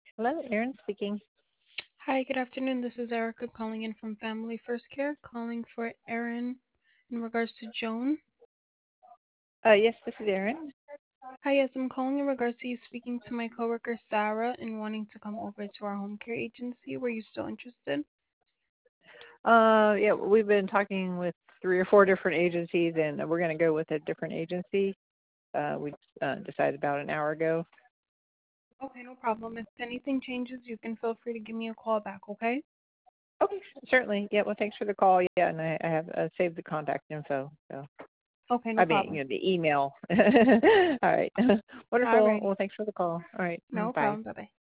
Hello, Erin speaking. Hi, good afternoon. This is Erica calling in from Family First Care, calling for Erin in regards to Joan. Yes, this is Erin. Hi, yes, I'm calling in regards to you speaking to my coworker Sarah and wanting to come over to our home care agency. Were you still interested? Yeah, we've been talking with three or four different agencies, and we're going to go with a different agency. We decided about an hour ago. Okay, no problem. If anything changes, you can feel free to give me a call back, okay? Okay, certainly. Yeah, well, thanks for the call. Yeah, and I have saved the contact info. So, Okay, no I mean, problem. the email. All right. Wonderful. Alrighty. Well, thanks for the call. All right. No Bye. problem. Bye bye.